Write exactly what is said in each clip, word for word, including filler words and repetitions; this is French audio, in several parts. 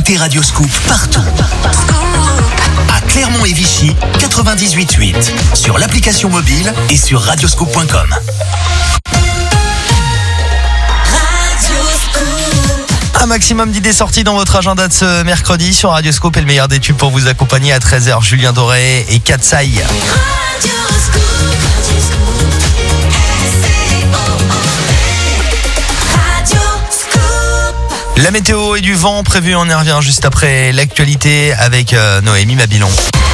écoutez Radio Scoop partout. À Clermont et Vichy, quatre-vingt-dix-huit virgule huit. Sur l'application mobile et sur radioscoop point com. Un maximum d'idées sorties dans votre agenda de ce mercredi sur Radio Scoop et le meilleur des tubes pour vous accompagner à treize heures. Julien Doré et Katsai. La météo et du vent prévu, on y revient juste après l'actualité avec euh, Noémie Mabilon.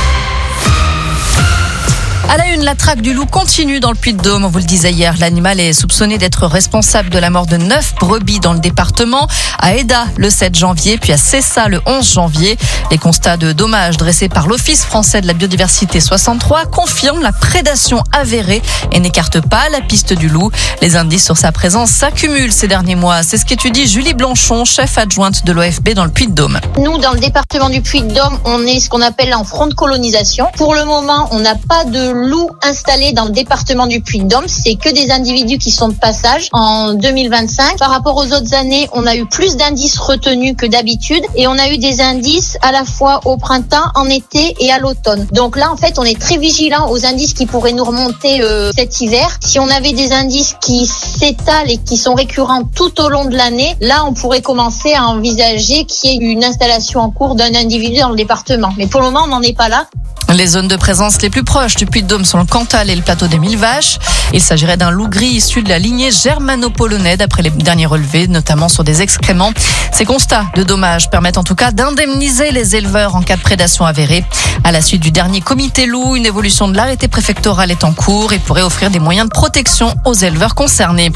À la une, la traque du loup continue dans le Puy-de-Dôme. On vous le disait hier, l'animal est soupçonné d'être responsable de la mort de neuf brebis dans le département. À Eda, le sept janvier, puis à Cessa, le onze janvier. Les constats de dommages dressés par l'Office français de la biodiversité soixante-trois confirment la prédation avérée et n'écartent pas la piste du loup. Les indices sur sa présence s'accumulent ces derniers mois. C'est ce qu'étudie Julie Blanchon, chef adjointe de l'O F B dans le Puy-de-Dôme. Nous, dans le département du Puy-de-Dôme, on est ce qu'on appelle en front de colonisation. Pour le moment, on n'a pas de loups installés dans le département du Puy-de-Dôme. C'est que des individus qui sont de passage. En deux mille vingt-cinq, par rapport aux autres années, on a eu plus d'indices retenus que d'habitude et on a eu des indices à la fois au printemps, en été et à l'automne. Donc là, en fait, on est très vigilant aux indices qui pourraient nous remonter euh, cet hiver. Si on avait des indices qui s'étalent et qui sont récurrents tout au long de l'année, là, on pourrait commencer à envisager qu'il y ait une installation en cours d'un individu dans le département. Mais pour le moment, on n'en est pas là. Les zones de présence les plus proches du Puy-de-Dôme sont le Cantal et le plateau des Mille Vaches. Il s'agirait d'un loup gris issu de la lignée germano-polonais d'après les derniers relevés, notamment sur des excréments. Ces constats de dommages permettent en tout cas d'indemniser les éleveurs en cas de prédation avérée. À la suite du dernier comité loup, une évolution de l'arrêté préfectoral est en cours et pourrait offrir des moyens de protection aux éleveurs concernés.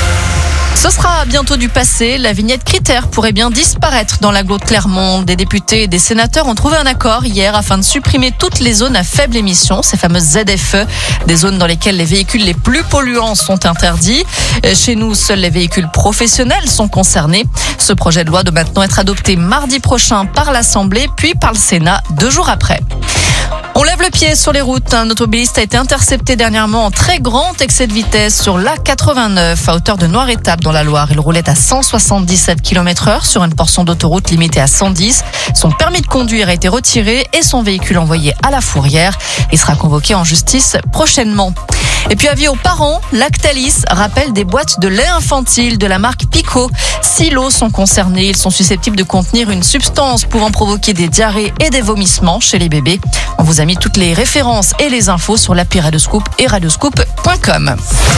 Ce sera bientôt du passé. La vignette critère pourrait bien disparaître dans l'agglo de Clermont. Des députés et des sénateurs ont trouvé un accord hier afin de supprimer toutes les zones à faible émission, ces fameuses Z F E, des zones dans lesquelles les véhicules les plus polluants sont interdits. Chez nous, seuls les véhicules professionnels sont concernés. Ce projet de loi doit maintenant être adopté mardi prochain par l'Assemblée, puis par le Sénat deux jours après. On lève le pied sur les routes. Un automobiliste a été intercepté dernièrement en très grand excès de vitesse sur l'A quatre-vingt-neuf à hauteur de Noir-Étape dans la Loire. Il roulait à cent soixante-dix-sept kilomètres heure sur une portion d'autoroute limitée à cent dix. Son permis de conduire a été retiré et son véhicule envoyé à la fourrière. Il sera convoqué en justice prochainement. Et puis avis aux parents, Lactalis rappelle des boîtes de lait infantile de la marque Pico. Six lots sont concernés. Ils sont susceptibles de contenir une substance pouvant provoquer des diarrhées et des vomissements chez les bébés. On vous a mis toutes les références et les infos sur l'appli Radioscoop et radioscoop point com.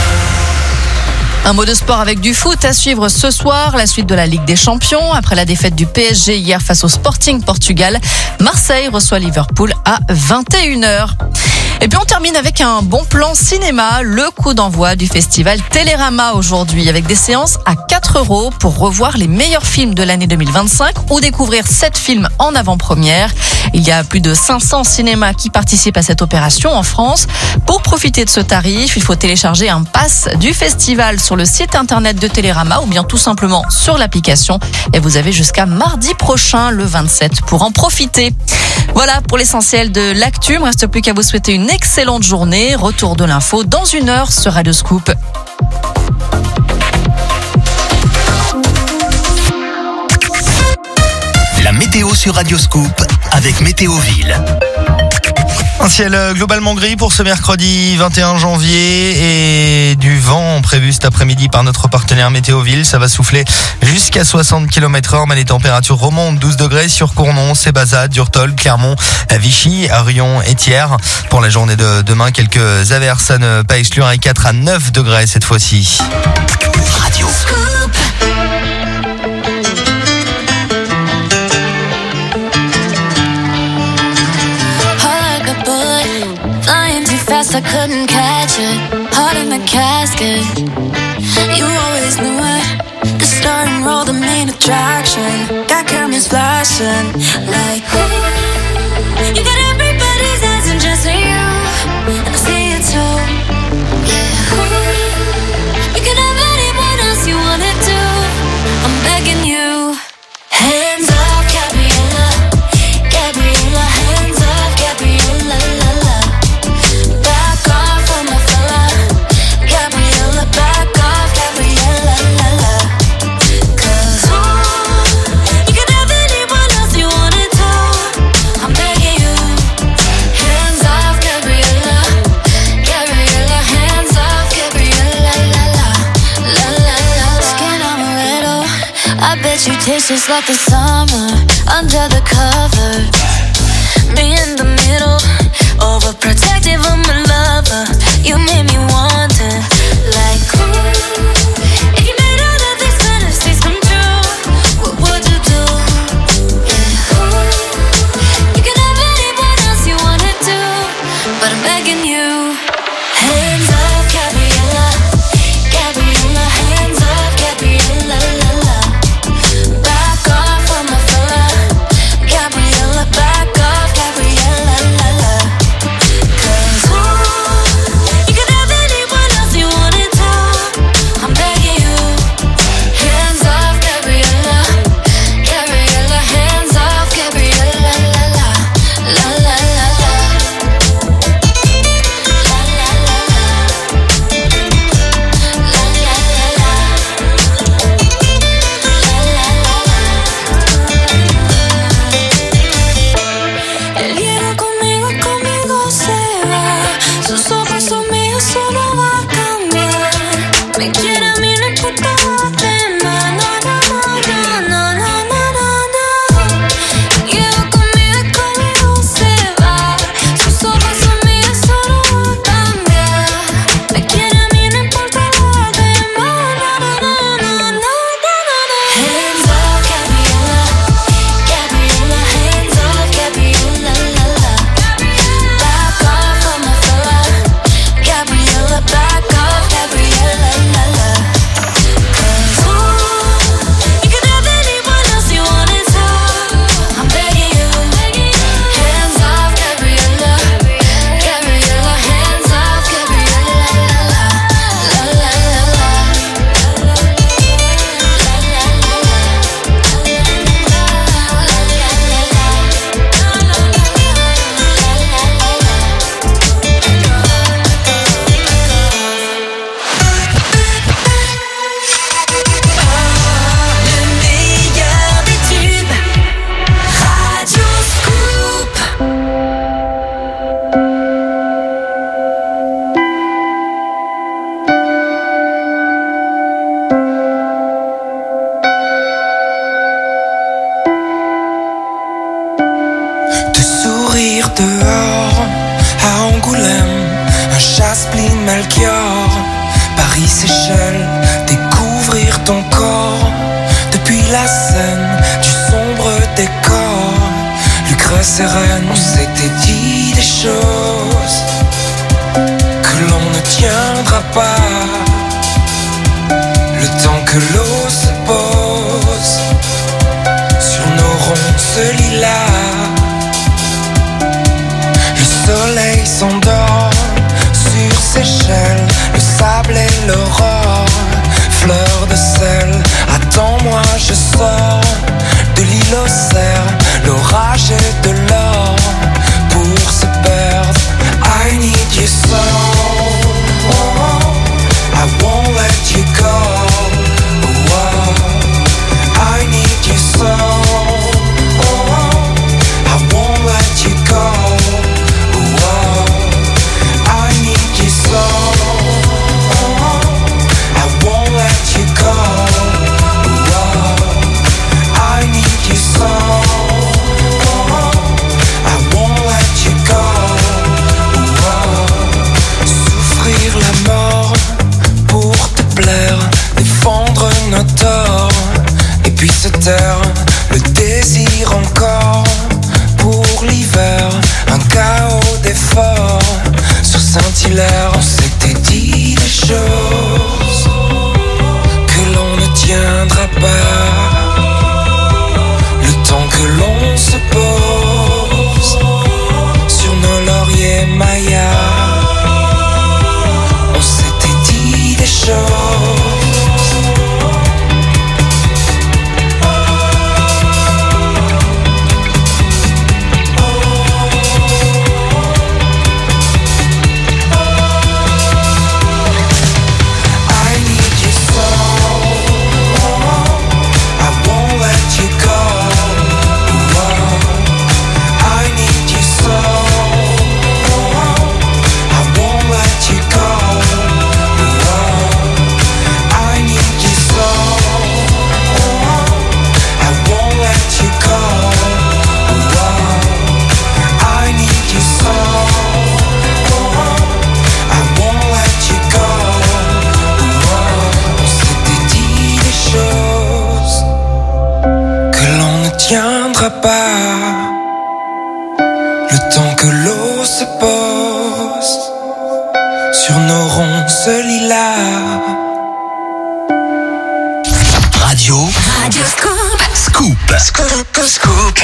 Un mot de sport avec du foot à suivre ce soir, la suite de la Ligue des Champions. Après la défaite du P S G hier face au Sporting Portugal, Marseille reçoit Liverpool à vingt et une heures. Et puis on termine avec un bon plan cinéma, le coup d'envoi du festival Télérama aujourd'hui, avec des séances à quatre euros pour revoir les meilleurs films de l'année deux mille vingt-cinq ou découvrir sept films en avant-première. Il y a plus de cinq cents cinémas qui participent à cette opération en France. Pour profiter de ce tarif, il faut télécharger un pass du festival sur le site internet de Télérama ou bien tout simplement sur l'application. Et vous avez jusqu'à mardi prochain, le vingt-sept, pour en profiter. Voilà pour l'essentiel de l'actu. Il ne me reste plus qu'à vous souhaiter une excellente journée. Retour de l'info dans une heure sur Radio Scoop. La météo sur Radio Scoop avec Météoville. Un ciel globalement gris pour ce mercredi vingt et un janvier et du vent prévu cet après-midi par notre partenaire Météoville. Ça va souffler jusqu'à soixante kilomètres heure, mais les températures remontent. douze degrés sur Cournon, Sébaza, Durtol, Clermont, Vichy, Rion et Thiers. Pour la journée de demain, quelques averses à ne pas exclure et quatre à neuf degrés cette fois-ci. Radio Scoop. I couldn't catch it, heart in the casket. You always knew it, the starting role, the main attraction. Got cameras flashing, like ooh. You got everybody's eyes and just you, and I see it too. Yeah, ooh. You can have anyone else you wanted to. I'm begging you, hands off, Gabriella, Gabriella, hands off, Gabriella, la la. You Tastes just like the summer under the covers. Me in the middle, overprotective of my lover. You made me wonder, like, ooh, if you made all of these fantasies come true, what would you do? Yeah, ooh, you can have anyone else you wanted to, but I'm begging you. Hands off, Gabriella, Gabriella, hands off, Gabriella, la la. Back off on my fella, Gabriella, back off, Gabriella, la la. Cause ooh, you can have anyone else you wanted to, I'm begging you. Hands off, Gabriella, Gabriella, hands off, Gabriella, la la, la la la la. Él viene conmigo, conmigo se va. Sus ojos son míos, solo va a cambiar. Me quiere a mí, no importa lo demás. No, no, no, no, no, no, no, no. Lleva conmigo, conmigo se va. Sus ojos son míos, solo va a cambiar. Me quiere a mí, no importa lo demás. No, no, no, no, no, no, no. Hands off, Gabriella, Gabriella, hands off, Gabriella, la la. Back off on my fella, Gabriella, back off, Gabriella, la la. Cause ooh, you can have anyone else you wanted to, I'm begging you. Hands off, Gabriella, Gabriella, hands off, Gabriella, la la, la la la la. Le meilleur des tubes, Radio Scoop. De sourire dehors à Angoulême, un Chaspline Melchior, Paris Seychelles, découvrir ton corps depuis la scène du sombre décor. Lucrèce et Reine, on s'était dit des choses que l'on ne tiendra pas. Le temps que l'eau se pose sur nos ronces lilas. Le soleil s'endort sur Seychelles, le sable et l'aurore, fleur de sel. Attends-moi, je sors de l'île aux cerfs, l'orage et de l'or pour se perdre. I need you so, oh, I won't let you go. Oh, que l'eau se pose sur nos ronces lilas. Radio. Radio Scoop. Scoop. Scoop. Scoop.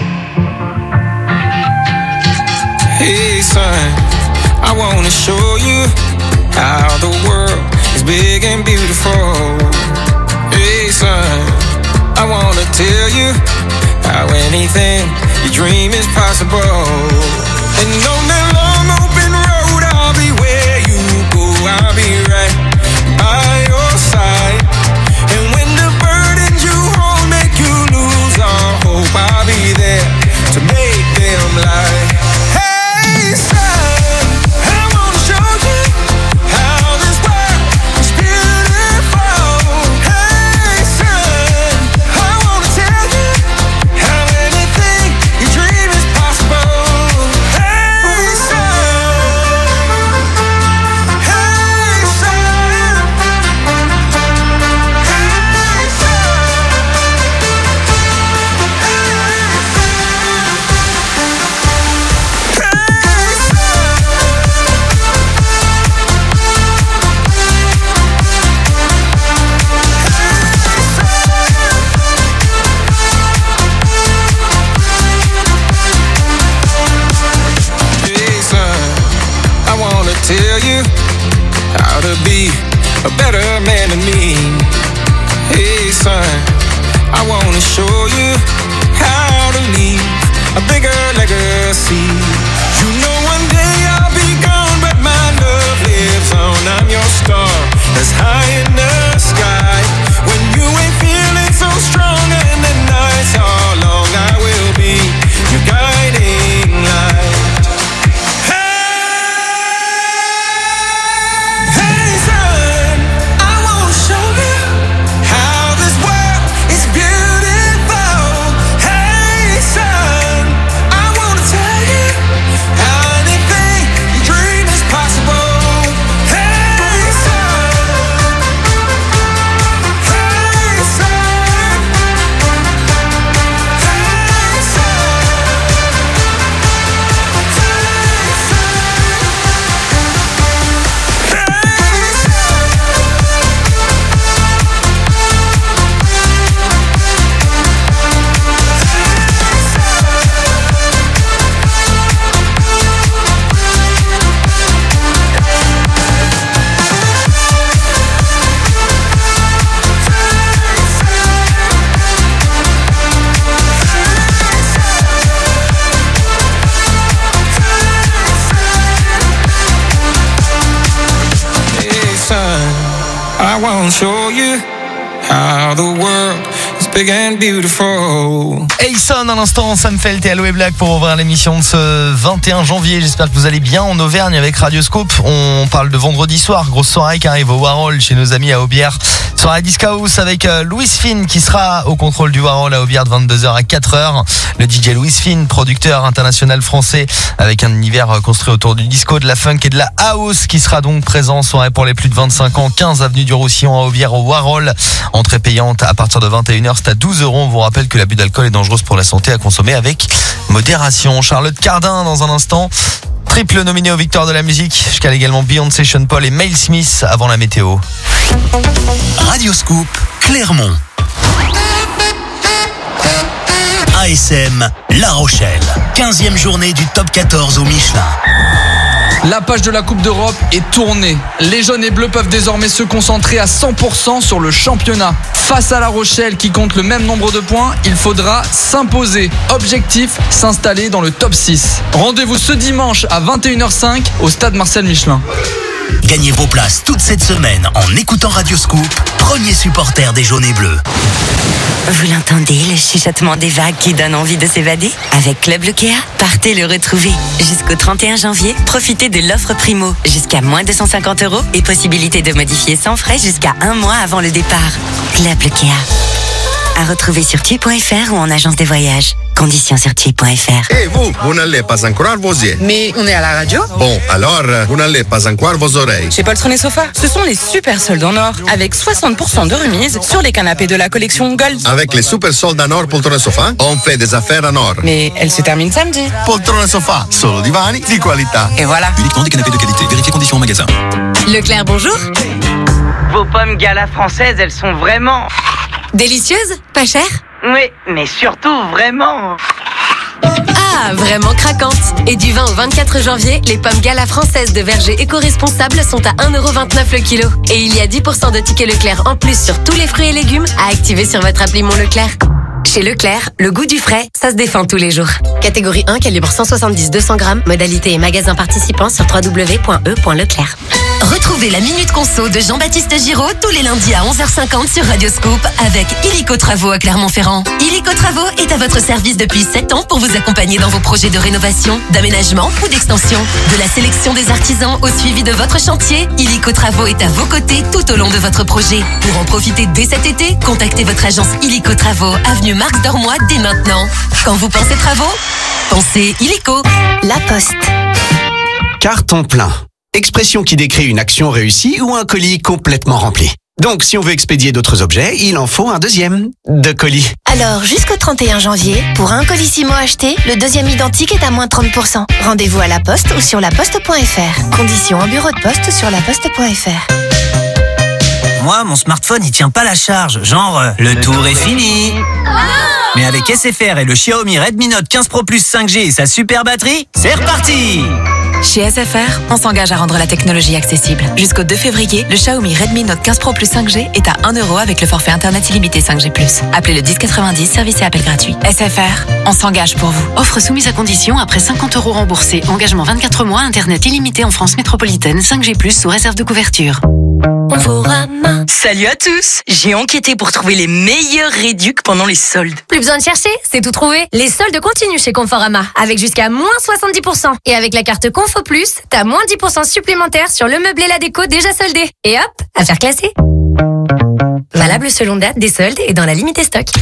Hey son, I wanna show you how the world is big and beautiful. Hey son, I wanna tell you how anything you dream is possible. And on that long open road, I'll be where you go, I'll be right by your side. And when the burdens you hold make you lose all hope, I'll be there to make them lie. Hey son, I wanna show you how this world is beautiful. Hey son, I wanna tell you how anything you dream is possible. Hey son, hey son, hey Hey son, I wanna tell you how to be a better man than me. Hey son, I wanna show you how to leave a bigger legacy. You know one day I'll be gone, but my love lives on. I'm your star that's high in the sky. When you ain't feeling so strong and the nights are long, I will be your guiding light. Hey son, I wanna show you how this world is beautiful. Hey son, I wanna tell you how anything you dream is possible. Hey son, hey son, hey Hey son, I wanna show you how the world is big and beautiful. Ayson à l'instant, Sam Felt et Aloe Black pour ouvrir l'émission de ce vingt et un janvier. J'espère que vous allez bien en Auvergne avec Radio Scoop. On parle de vendredi soir, grosse soirée qui arrive au Warhol chez nos amis à Aubière. Soirée Disco House avec euh, Louis Finn qui sera au contrôle du Warhol à Aubière de vingt-deux heures à quatre heures. Le D J Louis Finn, producteur international français avec un univers euh, construit autour du disco, de la funk et de la house qui sera donc présent. Soirée pour les plus de vingt-cinq ans, quinze avenue du Roussillon à Aubière au Warhol. Entrée payante à partir de vingt et une heures, c'est à douze euros. On vous rappelle que l'abus d'alcool est dangereux pour la santé, à consommer avec modération. Charlotte Cardin dans un instant. Triple nominé aux victoires de la musique. Jusqu'à également Beyoncé, Sean Paul et Mel Smith avant la météo. Radio Scoop, Clermont. A S M, La Rochelle. quinzième journée du top quatorze au Michelin. La page de la Coupe d'Europe est tournée. Les jaunes et bleus peuvent désormais se concentrer à cent pour cent sur le championnat. Face à La Rochelle qui compte le même nombre de points, il faudra s'imposer. Objectif, s'installer dans le top six. Rendez-vous ce dimanche à vingt et une heures cinq au stade Marcel Michelin. Gagnez vos places toute cette semaine en écoutant Radio Scoop, premier supporter des jaunes et bleus. Vous l'entendez, le chuchotement des vagues qui donne envie de s'évader? Avec Club Lucéa, partez le retrouver. Jusqu'au trente et un janvier, profitez de l'offre Primo. Jusqu'à moins deux cent cinquante euros et possibilité de modifier sans frais jusqu'à un mois avant le départ. Club Lucéa. À retrouver sur T U I point F R ou en agence des voyages. Conditions sur T U I point F R. Et vous, vous n'allez pas encore vos yeux. Mais on est à la radio. Bon, alors, vous n'allez pas encore vos oreilles. Chez Poltron et Sofa, ce sont les super soldes en or, avec soixante pour cent de remise sur les canapés de la collection Gold. Avec les super soldes en or Poltron et Sofa, on fait des affaires en or. Mais elle se termine samedi. Poltron et Sofa, solo divani di qualità. Et voilà. Uniquement des canapés de qualité. Vérifiez conditions en magasin. Leclerc, bonjour. Vos pommes Gala françaises, elles sont vraiment... Délicieuses, pas chères? Oui, mais surtout vraiment... Ah, vraiment craquantes. Et du vingt au vingt-quatre janvier, les pommes Gala françaises de verger éco-responsables sont à un euro vingt-neuf le kilo. Et il y a dix pour cent de tickets Leclerc en plus sur tous les fruits et légumes à activer sur votre appli Mon Leclerc. Chez Leclerc, le goût du frais, ça se défend tous les jours. Catégorie un, calibre cent soixante-dix à deux cents grammes. Modalité et magasin participant sur w w w point e point leclerc. Retrouvez la Minute Conso de Jean-Baptiste Giraud tous les lundis à onze heures cinquante sur Radio Scoop avec Illico Travaux à Clermont-Ferrand. Illico Travaux est à votre service depuis sept ans pour vous accompagner dans vos projets de rénovation, d'aménagement ou d'extension. De la sélection des artisans au suivi de votre chantier, Illico Travaux est à vos côtés tout au long de votre projet. Pour en profiter dès cet été, contactez votre agence Illico Travaux, avenue Marx Dormois dès maintenant. Quand vous pensez travaux, pensez Illico. La Poste. Carton plein. Expression qui décrit une action réussie ou un colis complètement rempli. Donc, si on veut expédier d'autres objets, il en faut un deuxième de colis. Alors, jusqu'au trente et un janvier, pour un colissimo acheté, le deuxième identique est à moins trente pour cent. Rendez-vous à la Poste ou sur laposte point f r. Conditions en bureau de poste sur laposte point f r. Moi, mon smartphone, il tient pas la charge. Genre, euh, le tour est fini. Mais avec S F R et le Xiaomi Redmi Note quinze Pro Plus cinq G et sa super batterie, c'est reparti! Chez S F R, on s'engage à rendre la technologie accessible. Jusqu'au deux février, le Xiaomi Redmi Note quinze Pro Plus cinq G est à un euro avec le forfait internet illimité cinq G plus. Appelez le dix quatre-vingt-dix, service et appel gratuit. S F R, on s'engage pour vous. Offre soumise à condition après cinquante euros remboursés. Engagement vingt-quatre mois, internet illimité en France métropolitaine, cinq G plus sous réserve de couverture. Salut à tous! J'ai enquêté pour trouver les meilleurs réducs pendant les soldes. Plus besoin de chercher, c'est tout trouvé. Les soldes continuent chez Conforama, avec jusqu'à moins soixante-dix pour cent. Et avec la carte Confo Plus, t'as moins dix pour cent supplémentaires sur le meuble et la déco déjà soldés. Et hop, affaire classée. Valable selon date des soldes et dans la limite des stocks.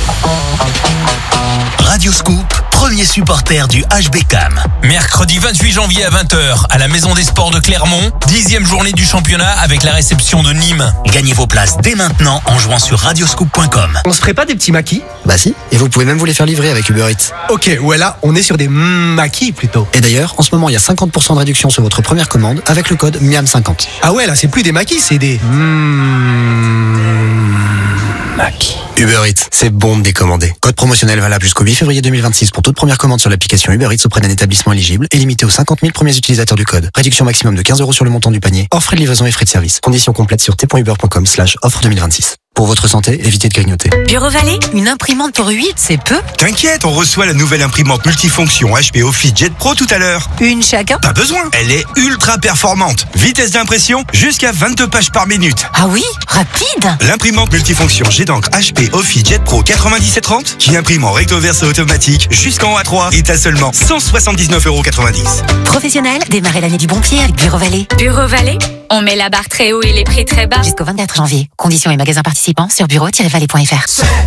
Radio Scoop, premier supporter du H B C A M. Mercredi vingt-huit janvier à vingt heures, à la Maison des Sports de Clermont, dixième journée du championnat avec la réception de Nîmes. Gagnez vos places dès maintenant en jouant sur radioscoop point com. On se ferait pas des petits maquis? Bah si, et vous pouvez même vous les faire livrer avec Uber Eats. Ok, ouais là, on est sur des maquis plutôt. Et d'ailleurs, en ce moment, il y a cinquante pour cent de réduction sur votre première commande avec le code M I A M cinquante. Ah ouais, là, c'est plus des maquis, c'est des... Maquis. Uber Eats, c'est bon de décommander. Code promotionnel valable jusqu'au huit février deux mille vingt-six pour toute première commande sur l'application Uber Eats auprès d'un établissement éligible et limité aux cinquante mille premiers utilisateurs du code. Réduction maximum de quinze euros sur le montant du panier, hors frais de livraison et frais de service. Conditions complètes sur t point uber point com slash offre deux mille vingt-six. Pour votre santé, évitez de grignoter. Bureau Vallée, une imprimante pour huit, c'est peu. T'inquiète, on reçoit la nouvelle imprimante multifonction H P Office Jet Pro tout à l'heure. Une chacun? Pas besoin, elle est ultra performante. Vitesse d'impression, jusqu'à vingt-deux pages par minute. Ah oui, rapide. L'imprimante multifonction G d'encre H P Office Jet Pro quatre-vingt-dix-sept trente, qui imprime en recto verso automatique jusqu'en A trois, est à seulement cent soixante-dix-neuf euros quatre-vingt-dix. Professionnel, démarrez l'année du bon pied avec Bureau Vallée. Bureau Vallée, on met la barre très haut et les prix très bas. Jusqu'au vingt-quatre janvier. Conditions et magasins participants sur bureau tiret vallée point f r.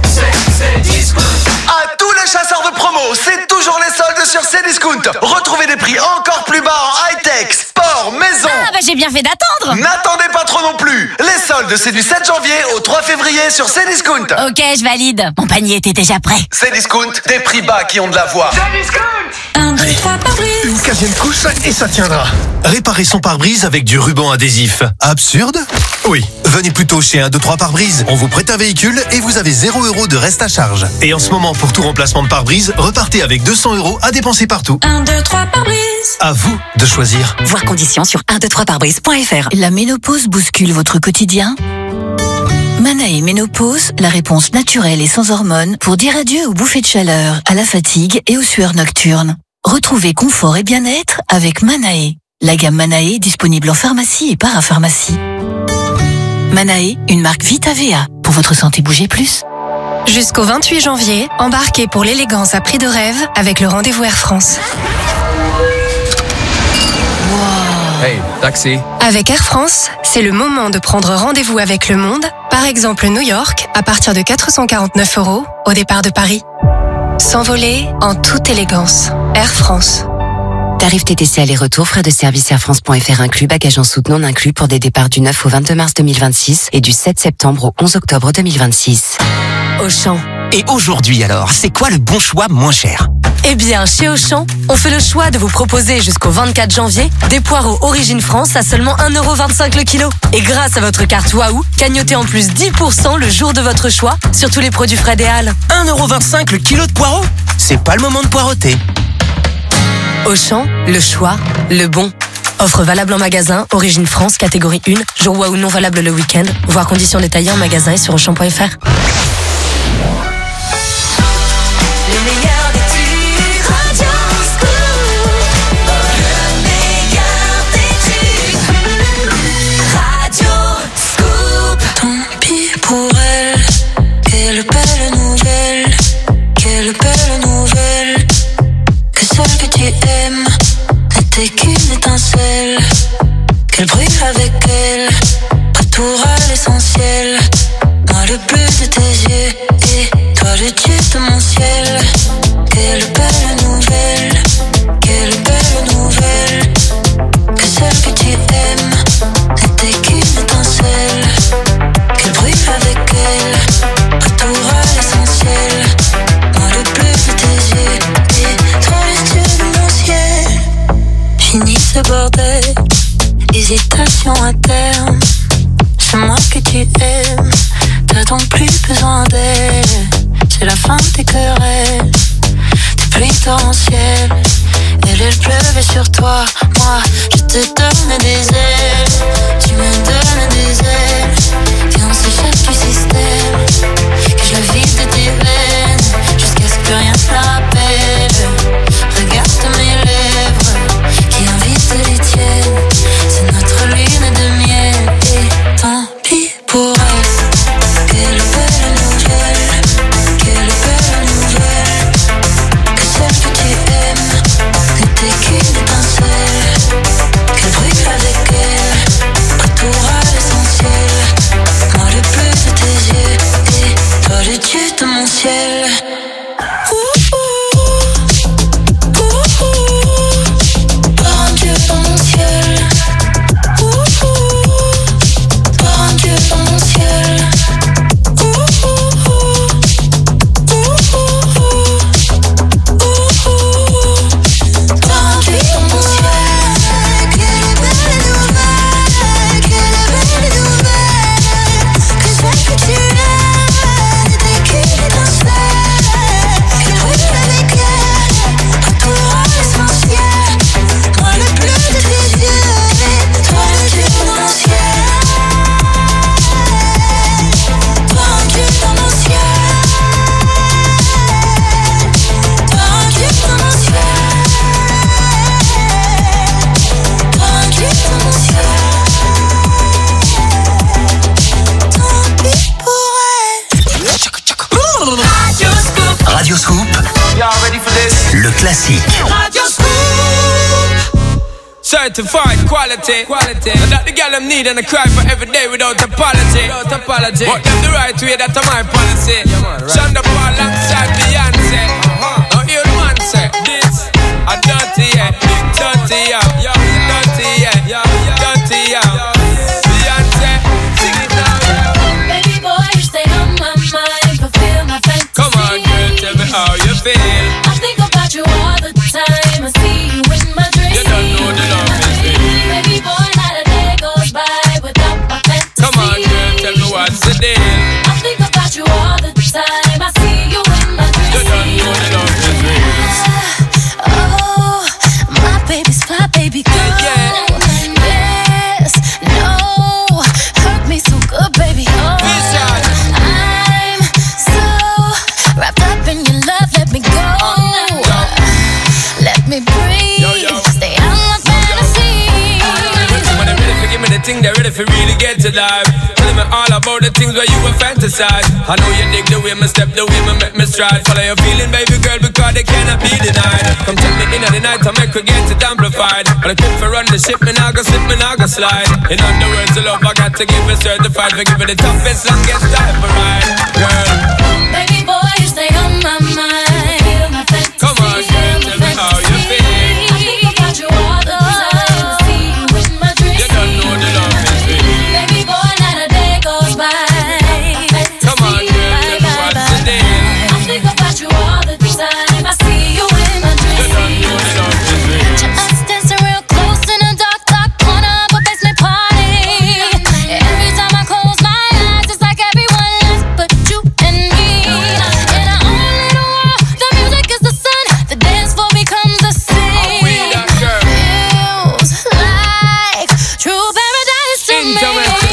À tous les chasseurs de promo, c'est toujours les soldes sur Cdiscount. Retrouvez des prix encore plus bas en high-tech, sport, maison. Ah bah j'ai bien fait d'attendre. N'attendez pas trop non plus. Les soldes, c'est du sept janvier au trois février sur Cdiscount. Ok, je valide. Mon panier était déjà prêt. Cdiscount, des prix bas qui ont de la voix. Un, deux, trois, pare-brise. Une quinzième couche et ça tiendra. Réparez son pare-brise avec du ruban adhésif. Absurde? Oui. Venez plutôt chez un, deux, trois pare-brise. On vous prête un véhicule et vous avez zéro euro de reste à charge. Et en ce moment, pour tout remplacement de pare-brise, repartez avec deux cents euros à dépenser partout. un, deux, trois, pare-brise. À vous de choisir. Voir conditions sur un deux trois pare-brise point f r. La ménopause bouscule votre quotidien? Manae Ménopause, la réponse naturelle et sans hormones pour dire adieu aux bouffées de chaleur, à la fatigue et aux sueurs nocturnes. Retrouvez confort et bien-être avec Manae. La gamme Manae disponible en pharmacie et parapharmacie. Manae, une marque Vita V A. Pour votre santé, bougez plus. Jusqu'au vingt-huit janvier, embarquez pour l'élégance à prix de rêve avec le rendez-vous Air France. Hey, taxi. Avec Air France, c'est le moment de prendre rendez-vous avec le monde. Par exemple, New York, à partir de quatre cent quarante-neuf euros au départ de Paris. S'envoler en toute élégance. Air France. Tarif T T C aller-retour, frais de service Air France point F R inclus, bagages en soute non inclus pour des départs du neuf au vingt-deux mars deux mille vingt-six et du sept septembre au onze octobre deux mille vingt-six. Auchan. Et aujourd'hui alors, c'est quoi le bon choix moins cher ? Eh bien, chez Auchan, on fait le choix de vous proposer jusqu'au vingt-quatre janvier des poireaux Origine France à seulement un euro vingt-cinq le kilo. Et grâce à votre carte Waouh, cagnotez en plus dix pour cent le jour de votre choix sur tous les produits Fred et Halles. un euro vingt-cinq le kilo de poireaux ? C'est pas le moment de poireauter. Auchan, le choix, le bon. Offre valable en magasin, Origine France, catégorie un, jour Waouh non valable le week-end, voir conditions détaillées en magasin et sur auchan point F R. Le meilleur des tubes, Radio Scoop. Le meilleur des tubes, Radio Scoop. Tant pis pour elle, quelle belle nouvelle, quelle belle nouvelle. Que celle que tu aimes n'était qu'une étincelle, qu'elle brille avec elle, retour à l'essentiel. Moi le bleu de tes yeux et toi le dieu de mon ciel. Quelle belle nouvelle, quelle belle nouvelle. Que celle que tu aimes n'était qu'une étincelle, qu'elle brille avec elle, retour à l'essentiel. Moi le bleu de tes yeux et toi le dieu de mon ciel. Fini ce bordel, hésitation à terme. C'est moi que tu aimes, t'as donc plus besoin d'elle. C'est la fin des querelles, des pluies torrentielles. Elle, elle pleuvait sur toi, moi je te donne des ailes. Tu me donnes des ailes, viens on s'échappe du système. Que je la vide de tes veines, jusqu'à ce que plus rien ne la rappelle. Regarde mes lèvres, qui invitent les tiennes. C'est notre lune de miel, et tant pis pour elle. Quelle belle nouvelle, quelle belle nouvelle. Que celle que tu aimes n'était qu'une étincelle, qu'elle brille avec elle, retour à l'essentiel. Moi le bleu de tes yeux et toi le dieu de mon ciel. Ouh, ouh, ouh, ouh. Par un dieu dans mon ciel. Ouh, ouh. Par un dieu dans mon ciel. Radio Scoop, le classique. Radio Scoop. Certified quality, quality. And that the girl them need and I cry for every day without apology. Without apology. But them the right way, that's my policy. Yeah, man, right. Shonda Paul alongside Beyonce. Uh-huh. Now hear the man say this, a dirty yeah, big dirty yeah, yeah, dirty yeah, yeah, dirty yeah. Beyonce, sing it now, yeah. Baby boy, you stay on my mind, fulfill my fantasy. Come on, girl, tell me how you feel. I think about you all the time. I see you in my dreams. You don't know the love is real. Baby boy, not a day goes by without my fantasy. Come on, girl, tell me what's the deal. I think about you all the time. I see you in my dreams. You don't know the love is real. Oh, my baby's fly, baby girl. Yeah, yeah. Yes, no, hurt me so good, baby. Oh, I'm so wrapped up in your love. Let me go. Let me breathe. Yo, yo. Stay on my fantasy. When they're ready for give me the thing, they're ready for really get to life. Tell me all about the things where you were fantasize. I know you dig the way me step, the way me make me stride. Follow your feeling, baby girl, because they cannot be denied. Come take me in at the night I make her get it amplified. But I keep for run the ship, me nah go slip, me nah go slide. In other words, the love I got to give it certified. For give it the toughest, longest time for ride. Girl, baby boy, you stay on my mind. My fantasy, come on, girl, tell me how you feel. I think about you all the time. I see you in my dreams. You don't know the love is real. Baby boy, not a day goes by. Come on, girl, tell me what's the deal. I think about you all the time. I see you in my dreams. You don't know the love is real. Picture us dancing real close in a dark, dark corner of a basement party. Every time I close my eyes, it's like everyone else but you and me. In our own little world, the music is the sun. The dance floor becomes the sea. Feels like true paradise to me.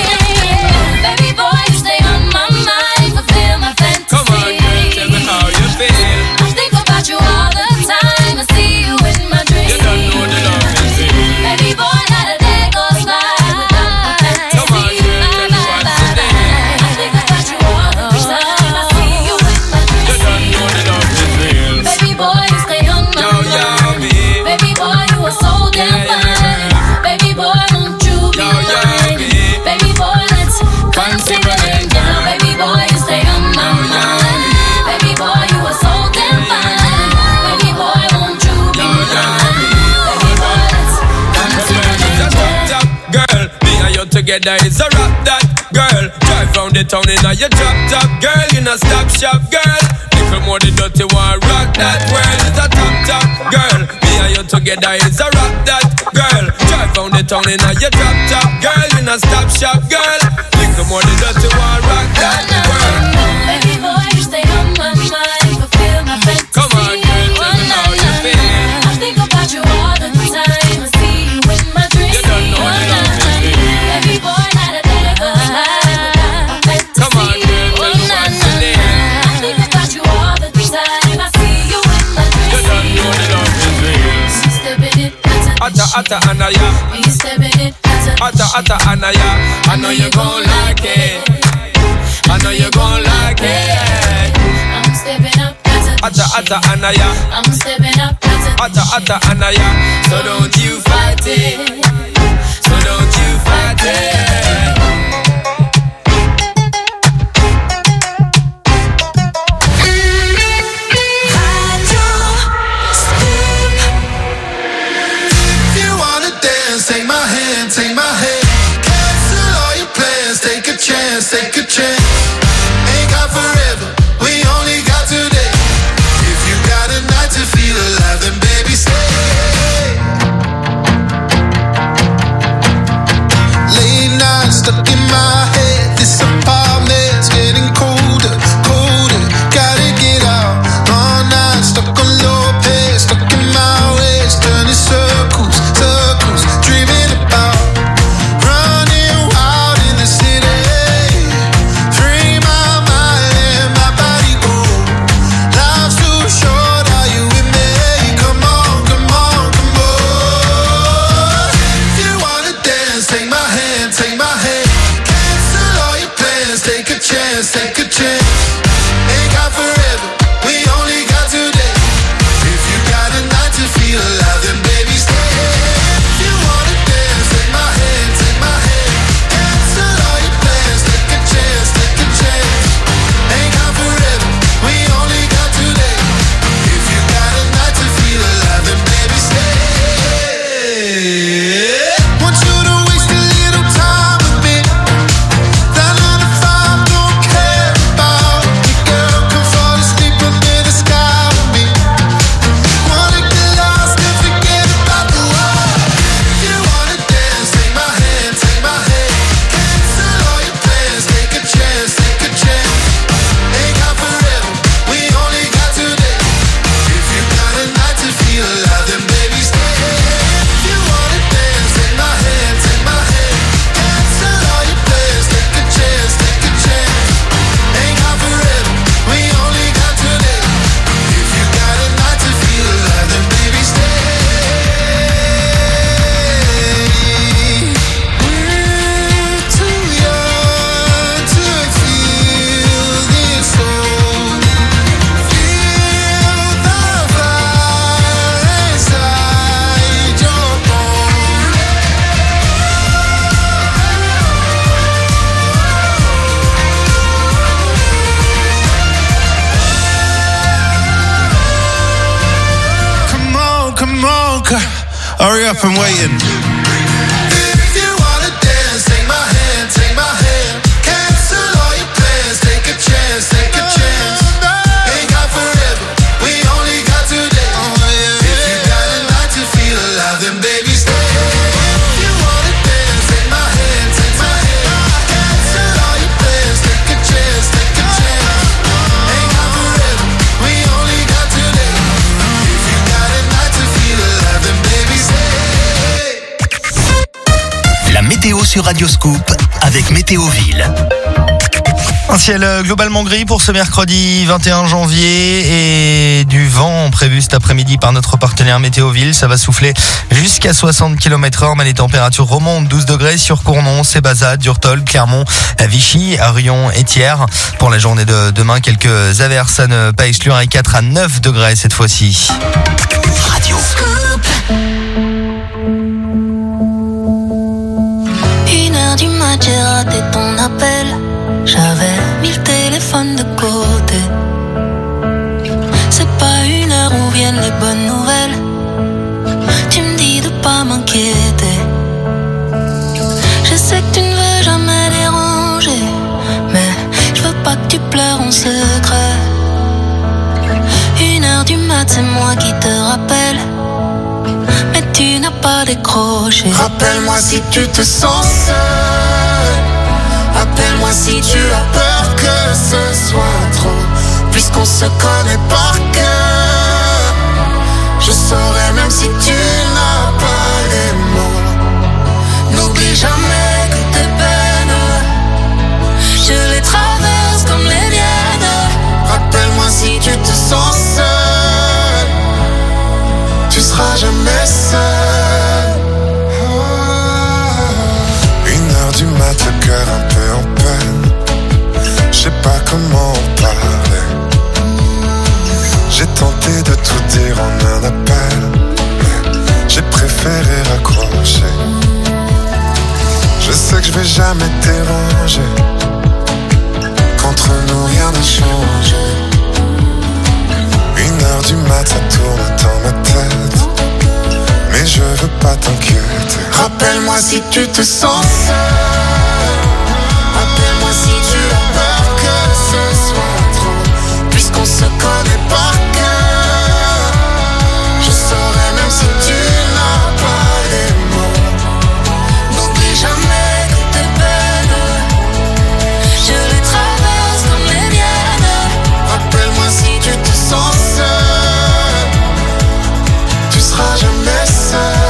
Baby boy, you stay on my mind, fulfill my fantasy. Come on, girl, tell me how you feel. I think about you all the time. I see you in my dreams. You don't know the love is real. Baby boy, not a day goes by without my fantasy. Come on, girl, tell me what's the deal. I think about you all the time. I see you in my dreams. You don't know the love is real. Baby boy, you stay on my Yo, yo, mind. me. Baby boy, you are so damn fine. Baby boy, won't you be Yo, yo, mine? me. Baby boy, let's fancy running down. Baby boy, you stay on my mind. Baby boy, you are so damn fine. Baby boy, won't you be mine? Baby boy, let's fancy running Just down. top, top, girl. Me and you together is a rap that, girl. Drive round the town in a your drop top, girl. You know stop shop, girl. Little more the dirty one, rock that world. It's a top, top, girl. Me and you together is a rap that, girl. Drive round the town in a your drop top, girl. You know stop shop, girl. Little more the dirty one, rock that world. Baby boy, you stay on my mind, fulfill my fantasy. Come on, girl, tell me how you feel. I think about you all the time. I see you in my dreams. You don't know the love is real. Baby boy, not a day goes by without my fantasy. Come on, girl, tell me what's the deal. I think about you all the time. I see you in my dreams. You don't know the love is real. Step in it, Atta, atta, anaya. be stepping it, Atta, atta, anaya. I know you gon' like it. I know you gon' like it. I'm stepping up, Atta, atta, anaya. I'm stepping up, Atta, atta, anaya. So don't you fight it. So don't you fight it. If you wanna dance, take my hand, take my hand. Cancel all your plans, take a chance, take a chance. Ain't got forever, we only got today. If you got a night to feel alive, then baby stay. Hurry up, I'm waiting. If you wanna dance, take my hand, take my hand. Cancel all your plans, take a chance, take a chance. Ain't got forever, we only got today. If you got a night to feel alive, then baby stay. If you wanna dance, take my hand, take my hand. Cancel all your plans, take a chance, take a chance. Ain't got forever, we only got today. If you got a night to feel alive, then baby stay. La météo sur Radio Scoop avec Météoville. Un ciel globalement gris pour ce mercredi vingt et un janvier et du vent prévu cet après-midi par notre partenaire Météoville. Ça va souffler jusqu'à soixante kilomètres heure, mais les températures remontent. douze degrés sur Cournon, Sébazac, Durtol, Clermont, Vichy, Rion et Thiers. Pour la journée de demain, quelques averses à ne pas exclure et quatre à neuf degrés cette fois-ci. Radio Scoop. Une heure du mat, j'ai raté ton appel. J'avais mis le téléphone de côté. C'est pas une heure où viennent les bonnes nouvelles. Tu me dis de pas m'inquiéter. Je sais que tu ne veux jamais déranger, mais je veux pas que tu pleures en secret. Une heure du mat, c'est moi qui te rappelle, mais tu n'as pas décroché. Rappelle-moi si tu te sens seul. Appelle-moi si tu as peur que ce soit trop. Puisqu'on se connaît par cœur, je saurais même si tu n'as pas les mots. N'oublie jamais que tes peines, je les traverse comme les miennes. Rappelle-moi si tu te sens seul, tu seras jamais seul. Une heure du mat, le cœur un peu en peine. Je sais pas comment en parler. J'ai tenté de tout dire en un appel, mais j'ai préféré raccrocher. Je sais que je vais jamais te déranger. Qu'entre nous rien ne change. Une heure du mat, ça tourne dans ma tête, mais je veux pas t'inquiéter. Rappelle-moi si tu te sens seul. Rappelle-moi si tu as peur que ce soit trop. Puisqu'on se connaît par cœur, je saurais même si tu n'as pas les mots. N'oublie jamais que tes peines, je les traverse comme les miennes. Rappelle-moi si tu te sens seul, tu seras jamais seul.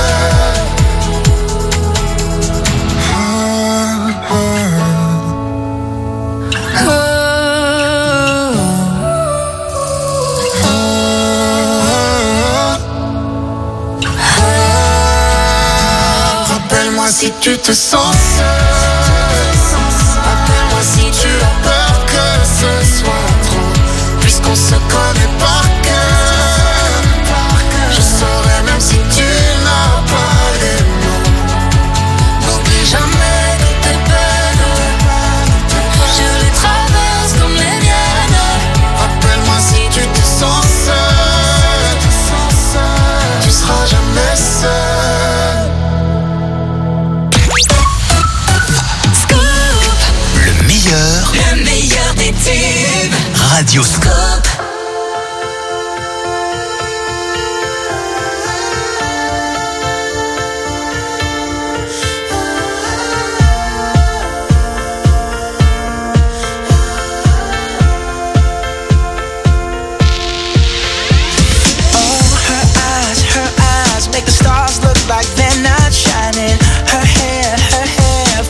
Rappelle-moi si tu te sens seul. Rappelle-moi si tu as peur que ce soit trop. Puisqu'on se connaît par cœur, je saurais même si tu n'as pas les mots. N'oublie jamais que tes peines, je les traverse comme les miennes. Rappelle-moi si tu te sens seul, tu seras jamais seul. Le meilleur, Le meilleur des tubes. Radio Scoop. Scoop.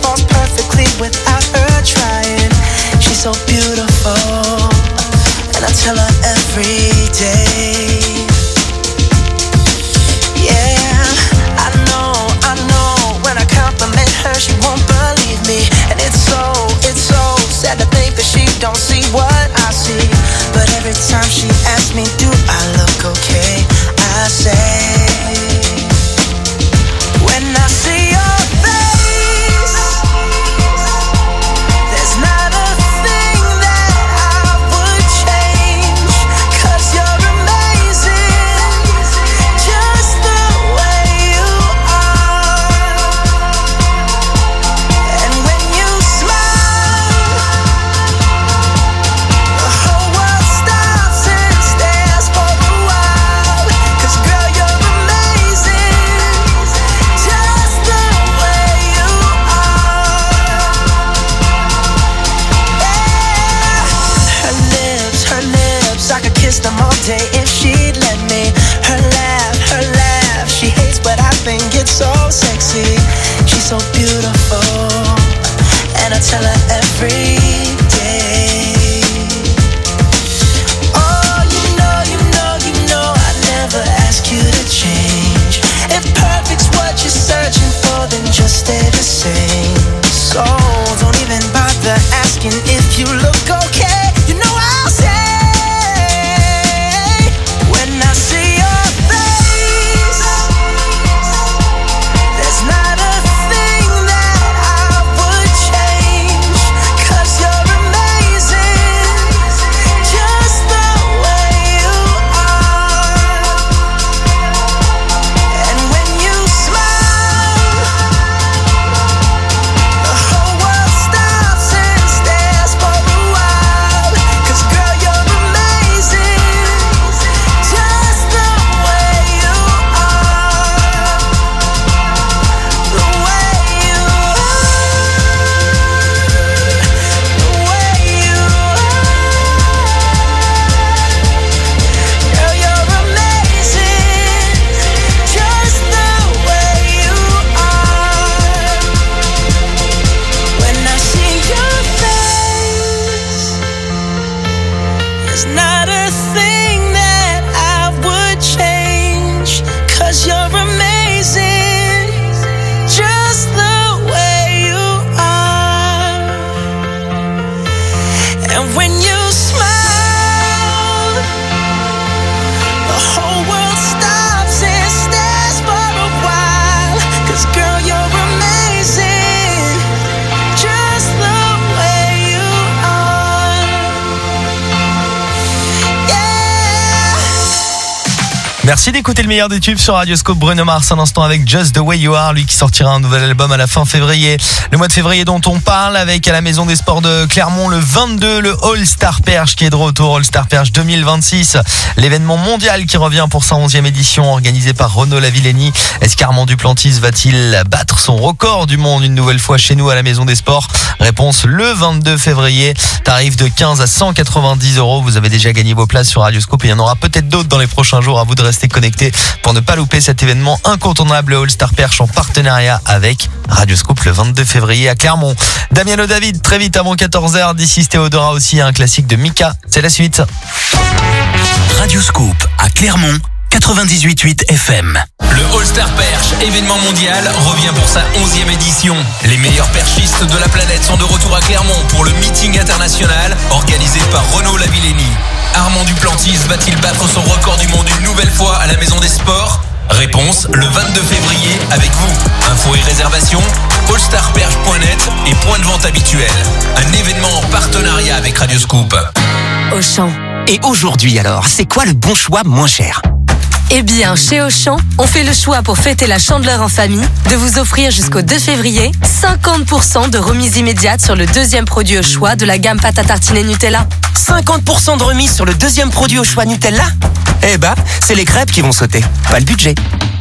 Without her trying, she's so beautiful, and I so beautiful, and I tell her every day. Oh, you know, you know, you know I never ask you to change. If perfect's what you're searching for, then just stay the same. So don't even bother asking if you look okay. You know I'll say, when I see your face, there's not a thing that I would change, 'cause you're amazing, just the way you are. And when you smile, the whole world stops and stares for a while, 'cause girl, you're amazing, just the way you are, the way you are, the way you are. Girl, you're amazing, just the way you are. When I see your face, there's not a thing that I would change, 'cause you're amazing, just the way you are. And when you smile, the whole world stops and stares for a while, 'cause girl, you're amazing, just the way you are. Merci d'écouter le meilleur des tubes sur Radioscope. Bruno Mars, un instant avec Just the Way You Are, lui qui sortira un nouvel album à la fin février. Le mois de février dont on parle avec à la Maison des Sports de Clermont le vingt-deux, le All-Star Perche qui est de retour. All-Star Perche deux mille vingt-six, l'événement mondial qui revient pour sa onzième édition organisé par Renaud Lavillenie. Est-ce qu'Armand Duplantis va-t-il battre son record du monde une nouvelle fois chez nous à la Maison des Sports? Réponse le vingt-deux février. Tarif de quinze à cent quatre-vingt-dix euros. Vous avez déjà gagné vos places sur Radioscope et il y en aura peut-être d'autres dans les prochains jours. À vous de rester connectés pour ne pas louper cet événement incontournable, le All-Star Perche en partenariat avec Radioscope le vingt-deux février à Clermont. Damiano David, très vite avant quatorze heures. D'ici Théodora aussi, un classique de Mika. C'est la suite. Radioscope à Clermont, quatre-vingt-dix-huit virgule huit F M. Le All-Star Perche, événement mondial, revient pour sa onzième édition. Les meilleurs perchistes de la planète sont de retour à Clermont pour le meeting international organisé par Renaud Lavillenie. Armand Duplantis va-t-il battre son record du monde une nouvelle fois à la Maison des Sports? Réponse le vingt-deux février avec vous. Infos et réservations allstar perche point net et point de vente habituel. Un événement en partenariat avec Radioscoop. Auchan. Et aujourd'hui alors, c'est quoi le bon choix moins cher? Eh bien, chez Auchan, on fait le choix pour fêter la Chandeleur en famille de vous offrir jusqu'au deux février cinquante pour cent de remise immédiate sur le deuxième produit au choix de la gamme pâte à tartiner Nutella. cinquante pour cent de remise sur le deuxième produit au choix Nutella? Eh bah, c'est les crêpes qui vont sauter, pas le budget.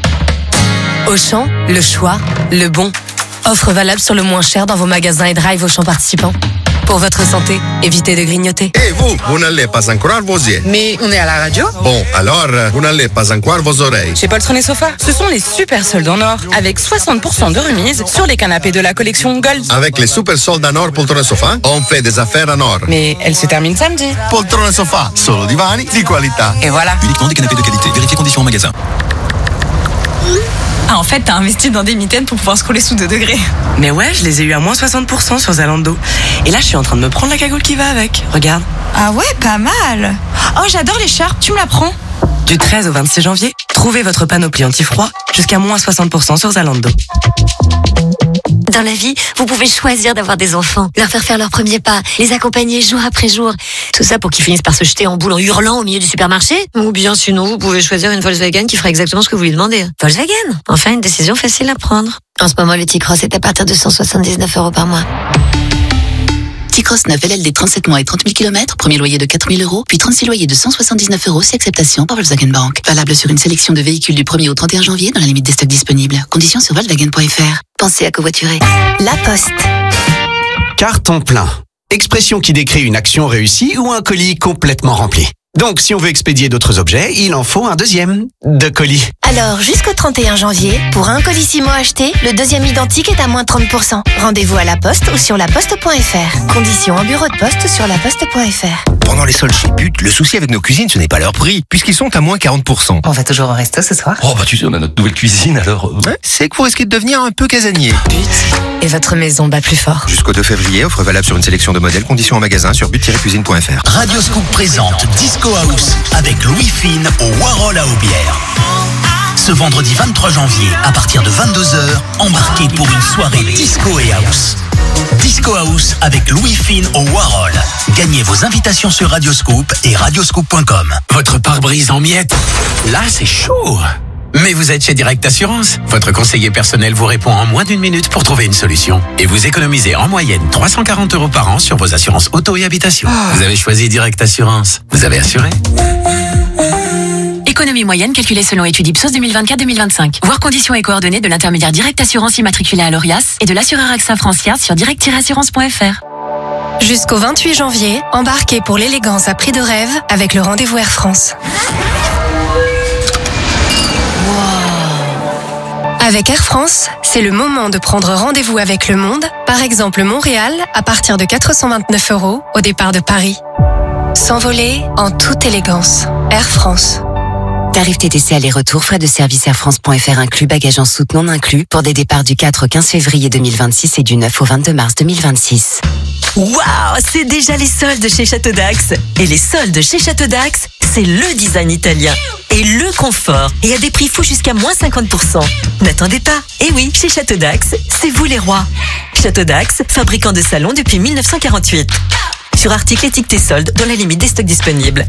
Auchan, le choix, le bon. Offre valable sur le moins cher dans vos magasins et drive Auchan participants. Pour votre santé, évitez de grignoter. Et vous, vous n'allez pas encore vos yeux. Mais on est à la radio. Bon, alors, vous n'allez pas encore vos oreilles. Chez Poltron et Sofa, ce sont les super soldes en or, avec soixante pour cent de remise sur les canapés de la collection Gold. Avec les super soldes en or Poltron et Sofa, on fait des affaires en or. Mais elle se termine samedi. Poltron et Sofa, solo divani di qualità. Et voilà. Uniquement des canapés de qualité. Vérifiez conditions en magasin. Ah, en fait, t'as investi dans des mitaines pour pouvoir scroller sous deux degrés. Mais ouais, je les ai eu à moins soixante pour cent sur Zalando. Et là, je suis en train de me prendre la cagoule qui va avec. Regarde. Ah ouais, pas mal. Oh, j'adore l'écharpe, tu me la prends? Du treize au vingt-six janvier, trouvez votre panoplie anti-froid jusqu'à moins soixante pour cent sur Zalando. Dans la vie, vous pouvez choisir d'avoir des enfants, leur faire faire leurs premiers pas, les accompagner jour après jour. Tout ça pour qu'ils finissent par se jeter en boule en hurlant au milieu du supermarché. Ou bien sinon, vous pouvez choisir une Volkswagen qui fera exactement ce que vous lui demandez. Volkswagen, enfin une décision facile à prendre. En ce moment, le T-Cross est à partir de cent soixante-dix-neuf euros par mois. T-Cross neuf L L D trente-sept mois et trente mille kilomètres, premier loyer de quatre mille euros, puis trente-six loyers de cent soixante-dix-neuf euros si acceptation par Volkswagen Bank. Valable sur une sélection de véhicules du premier au trente et un janvier dans la limite des stocks disponibles. Conditions sur volkswagen point f r. Pensez à covoiturer. La Poste. Carton plein. Expression qui décrit une action réussie ou un colis complètement rempli. Donc, si on veut expédier d'autres objets, il en faut un deuxième de colis. Alors, jusqu'au trente et un janvier, pour un Colissimo acheté, le deuxième identique est à moins trente pour cent. Rendez-vous à la Poste ou sur laposte point fr. Conditions en bureau de poste sur laposte point fr. Pendant les soldes chez But, le souci avec nos cuisines, ce n'est pas leur prix, puisqu'ils sont à moins quarante pour cent. On va toujours au resto ce soir? Oh bah tu sais, on a notre nouvelle cuisine alors... Ouais, c'est que vous risquez de devenir un peu casanier. But. Et votre maison bat plus fort. Jusqu'au deux février, offre valable sur une sélection de modèles, conditions en magasin sur but tiret cuisine point fr. Radio Scoop présente Disco House avec Louis Fine au Warhol à Aubière. Ce vendredi vingt-trois janvier, à partir de vingt-deux heures, embarquez pour une soirée disco et house. Disco House avec Louis Fine au Warhol. Gagnez vos invitations sur Radioscoop et radioscoop point com. Votre pare-brise en miettes. Là, c'est chaud. Mais vous êtes chez Direct Assurance. Votre conseiller personnel vous répond en moins d'une minute pour trouver une solution. Et vous économisez en moyenne trois cent quarante euros par an sur vos assurances auto et habitation. Oh. Vous avez choisi Direct Assurance. Vous avez assuré. Économie moyenne calculée selon étude Ipsos deux mille vingt-quatre deux mille vingt-cinq. Voir conditions et coordonnées de l'intermédiaire Direct Assurance immatriculé à l'Orias et de l'assureur AXA Francia sur direct tiret assurance point fr. Jusqu'au vingt-huit janvier, embarquez pour l'élégance à prix de rêve avec le rendez-vous Air France. Avec Air France, c'est le moment de prendre rendez-vous avec le monde. Par exemple, Montréal, à partir de quatre cent vingt-neuf euros au départ de Paris. S'envoler en toute élégance. Air France. Tarif T T C aller-retour, frais de service Air France point fr inclus, bagages en soute non inclus, pour des départs du quatre au quinze février deux mille vingt-six et du neuf au vingt-deux mars deux mille vingt-six. Waouh, c'est déjà les soldes chez Château d'Axe. Et les soldes chez Château d'Axe, c'est le design italien et le confort. Et à des prix fous jusqu'à moins cinquante pour cent. N'attendez pas. Et oui, chez Château d'Axe, c'est vous les rois. Château d'Axe, fabricant de salons depuis mille neuf cent quarante-huit. Sur articles étiquetés soldes dans la limite des stocks disponibles.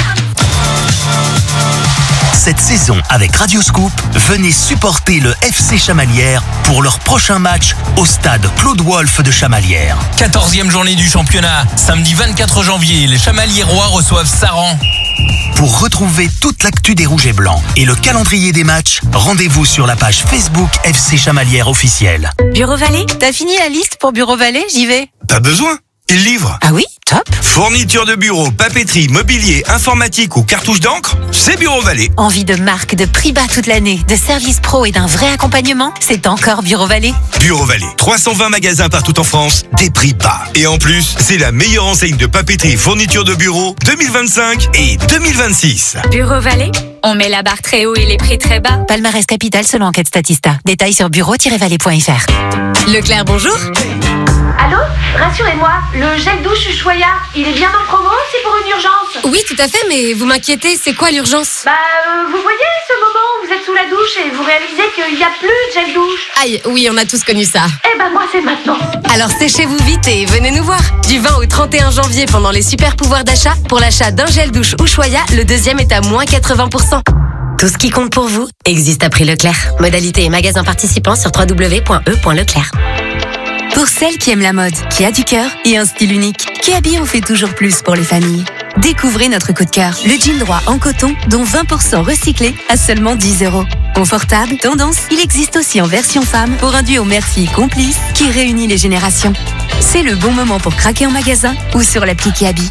Cette saison, avec Radioscoop, venez supporter le F C Chamalières pour leur prochain match au stade Claude Wolff de Chamalières. quatorzième journée du championnat. Samedi vingt-quatre janvier, les Chamaliérois reçoivent Saran. Pour retrouver toute l'actu des Rouges et Blancs et le calendrier des matchs, rendez-vous sur la page Facebook F C Chamalières officielle. Bureau Vallée, t'as fini la liste pour Bureau Vallée? J'y vais. Pas besoin. Il livre. Ah oui, top. Fourniture de bureau, papeterie, mobilier, informatique ou cartouche d'encre, c'est Bureau Vallée. Envie de marque, de prix bas toute l'année, de services pro et d'un vrai accompagnement, c'est encore Bureau Vallée. Bureau Vallée, trois cent vingt magasins partout en France, des prix bas. Et en plus, c'est la meilleure enseigne de papeterie, fourniture de bureau deux mille vingt-cinq et deux mille vingt-six. Bureau Vallée, on met la barre très haut et les prix très bas. Palmarès Capital selon enquête Statista. Détails sur bureau tiret vallée point fr. Leclerc, bonjour. Allô? Rassurez-moi, le gel douche Ushuaïa, il est bien en promo, c'est pour une urgence? Oui, tout à fait, mais vous m'inquiétez, c'est quoi l'urgence? Bah, euh, vous voyez ce moment où vous êtes sous la douche et vous réalisez qu'il n'y a plus de gel douche? Aïe, oui, on a tous connu ça. Eh ben moi, c'est maintenant. Alors séchez-vous vite et venez nous voir. Du vingt au trente et un janvier, pendant les super pouvoirs d'achat, pour l'achat d'un gel douche Ushuaïa, le deuxième est à moins quatre-vingts pour cent. Tout ce qui compte pour vous existe à prix Leclerc. Modalité et magasin participants sur w w w point e point leclerc. Pour celles qui aiment la mode, qui a du cœur et un style unique, Kiabi en fait toujours plus pour les familles. Découvrez notre coup de cœur, le jean droit en coton, dont vingt pour cent recyclé à seulement dix euros. Confortable, tendance, il existe aussi en version femme pour un duo mère-fille complice qui réunit les générations. C'est le bon moment pour craquer en magasin ou sur l'appli Kiabi.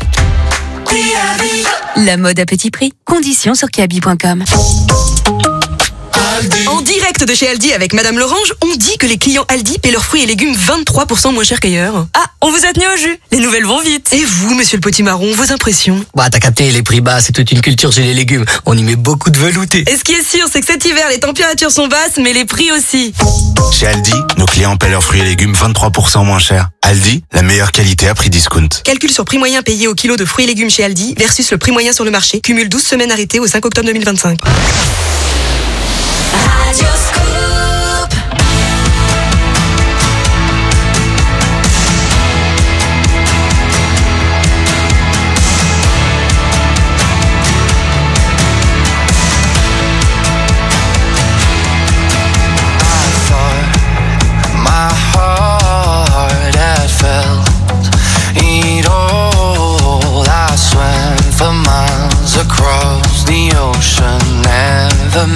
La mode à petit prix. Conditions sur kiabi point com. En direct de chez Aldi avec Madame Lorange, on dit que les clients Aldi paient leurs fruits et légumes vingt-trois pour cent moins cher qu'ailleurs. Ah, on vous a tenu au jus. Les nouvelles vont vite. Et vous, monsieur le petit marron, vos impressions? Bah, t'as capté, les prix bas, c'est toute une culture chez les légumes. On y met beaucoup de velouté. Et ce qui est sûr, c'est que cet hiver, les températures sont basses, mais les prix aussi. Chez Aldi, nos clients paient leurs fruits et légumes vingt-trois pour cent moins cher. Aldi, la meilleure qualité à prix discount. Calcul sur prix moyen payé au kilo de fruits et légumes chez Aldi versus le prix moyen sur le marché. Cumule douze semaines arrêtées au cinq octobre deux mille vingt-cinq. Across the ocean, never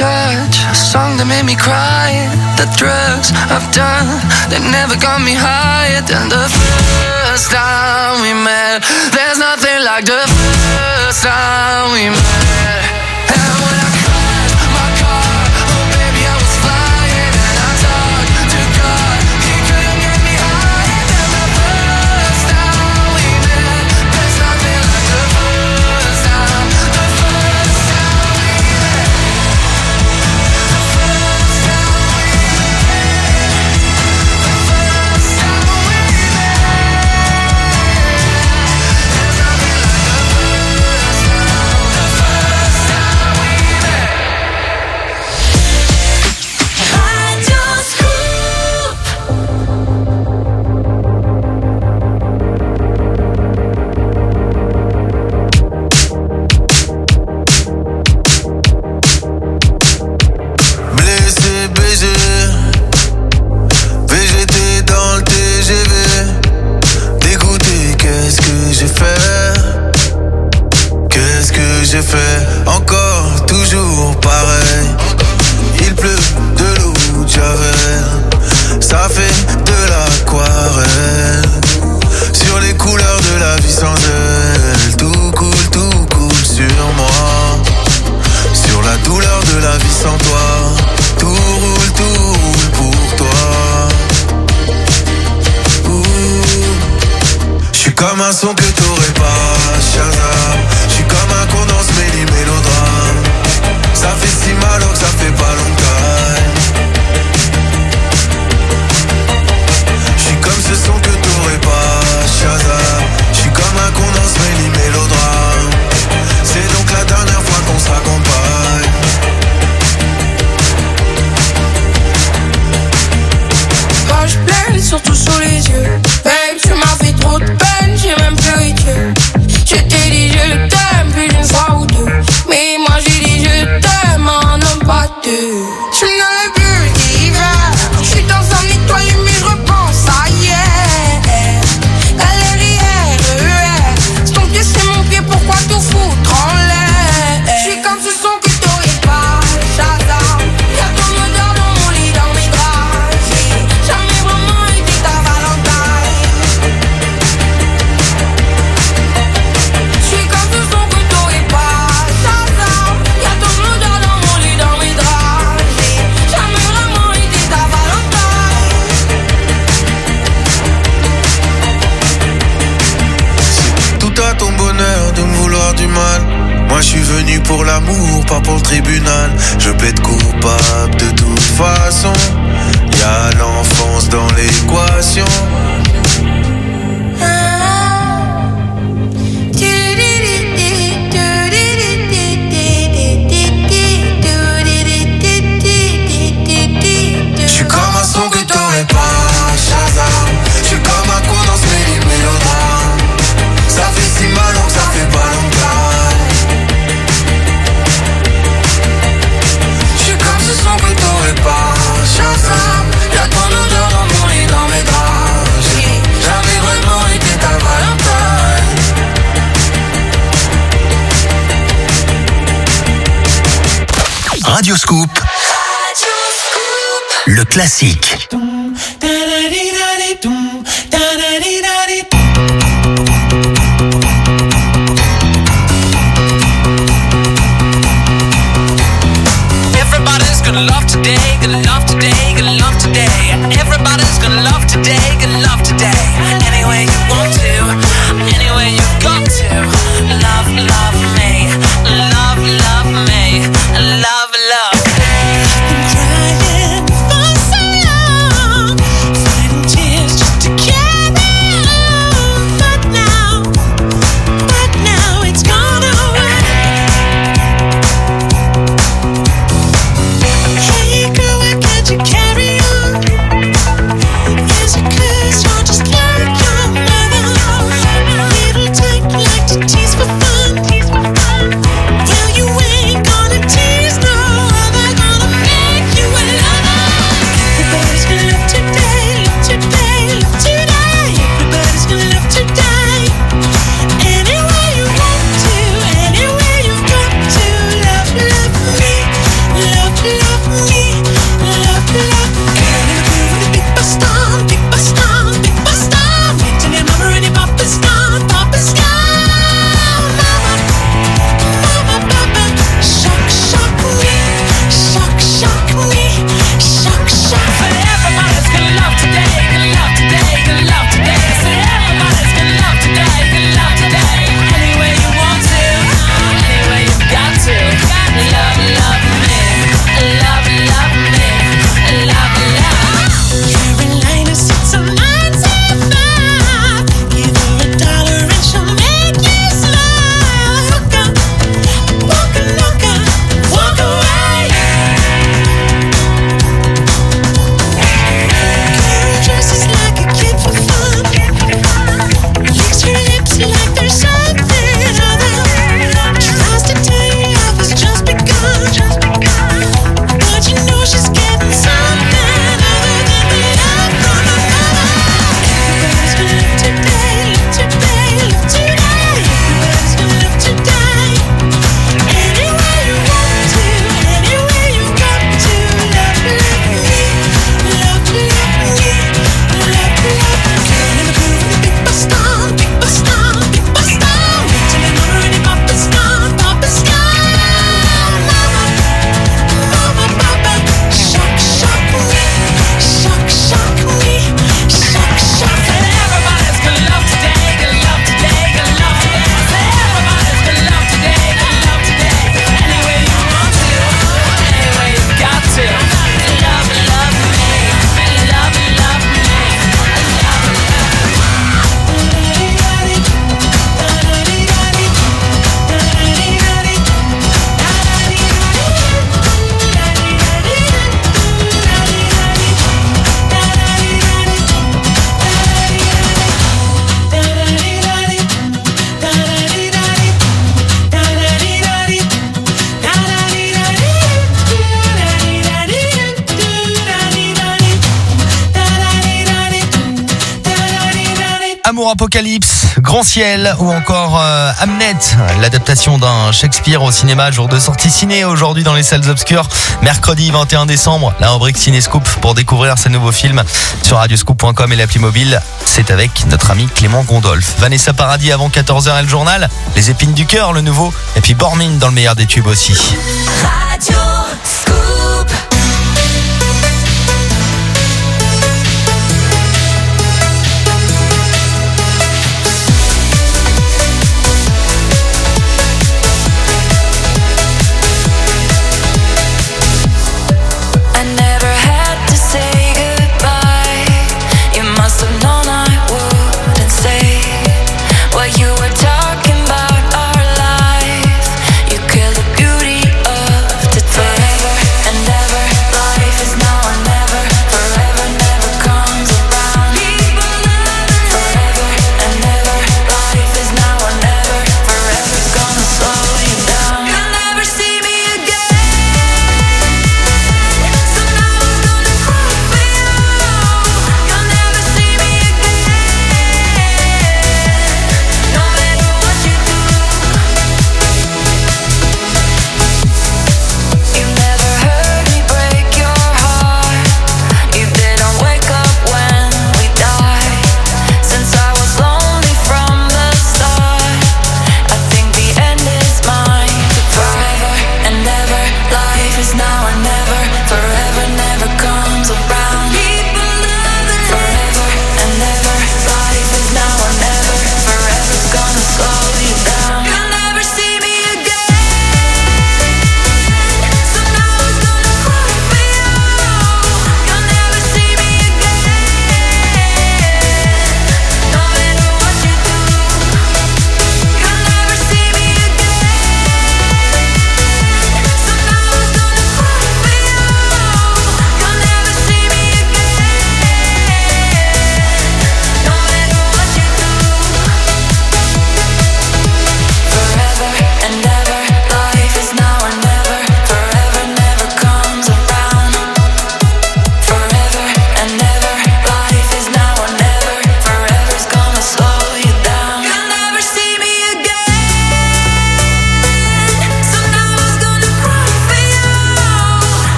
touch, a song that made me cry. The drugs I've done, they never got me higher than the first time we met. There's nothing like the first time we met. And when I crashed my car, oh baby I was flying. And I talked to God, he couldn't get me higher than the first time we met. There's nothing like the first time, the first time we met. The first time we met. The first time we met. There's nothing like the first time, the first time we met. Radio Scoop. Blessé, baisé, V G T dans le T G V. Dégoûté, qu'est-ce que j'ai fait? Qu'est-ce que j'ai fait? Encore, toujours pareil. Il pleut de l'eau de Javel. Ça fait de l'aquarelle. Sur les couleurs de la vie sans elle. Tout coule, tout coule sur moi. Sur la douleur de la vie sans toi. Tout roule, tout roule pour toi. J'suis comme un son que t'aurais pas, Shazam. J'suis comme un con dans ce méli mélodrame. Ça fait si mal que ça fait pas longtemps. J'suis comme ce son que t'aurais pas, Shazam. J'suis comme un con dans ce méli mélodrame. C'est donc la dernière fois qu'on s'accompagne. Quand je pleure, surtout sous les yeux. Babe, tu m'as fait trop de peine, j'ai même pleuré Dieu. Je t'ai dit je t'aime plus d'une fois ou deux. Mais moi j'ai dit je t'aime en homme pas deux. Je me dans le bulle d'hiver. Je suis dans un étoile mais je repense à hier. Galérière, E R. C'est ton pied, c'est mon pied, pourquoi tout foutre en l'air? Je suis comme ce son que t'aurais pas, Shazam. Y'a ton odeur dans mon lit, dans mes draps. J'ai jamais vraiment été ta Valentine. Je suis comme ce son que t'aurais pas, Shazam. Y'a ton odeur dans mon lit, dans mes draps. J'ai jamais vraiment été ta Valentine. Tout à ton bonheur de me vouloir du mal. Moi je suis venu pour l'amour, pas pour le tribunal. Je plaide coupable de toute façon. Y'a l'enfance dans l'équation. Je suis comme un son que t'aurais pas, Shazam. Je suis comme un con dans ce méli mélodrame. Ça fait si mal que ça fait pas longtemps. Je suis comme ce son que t'aurais pas, Shazam. Y'a ton odeur dans mon lit, dans mes draps. J'ai jamais vraiment été ta Valentine. Radio Scoop, le classique. Everybody's gonna love today, gonna love today, gonna love today. Everybody's gonna love today, gonna love today. Any way you want to, any way you got to. Love, love me, love, love me, love, love me. Been crying for so long, fighting tears just to carry on. But now, but now it's gone away. Hey girl. Apocalypse, Grand Ciel ou encore euh, Hamnet, l'adaptation d'un Shakespeare au cinéma, jour de sortie ciné aujourd'hui dans les salles obscures, mercredi vingt et un décembre, la rubrique Ciné-Scoop pour découvrir ces nouveaux films sur radioscoop point com et l'appli mobile, c'est avec notre ami Clément Gondolf. Vanessa Paradis avant quatorze heures et le journal, Les épines du cœur, le nouveau, et puis Bormin dans le meilleur des tubes aussi.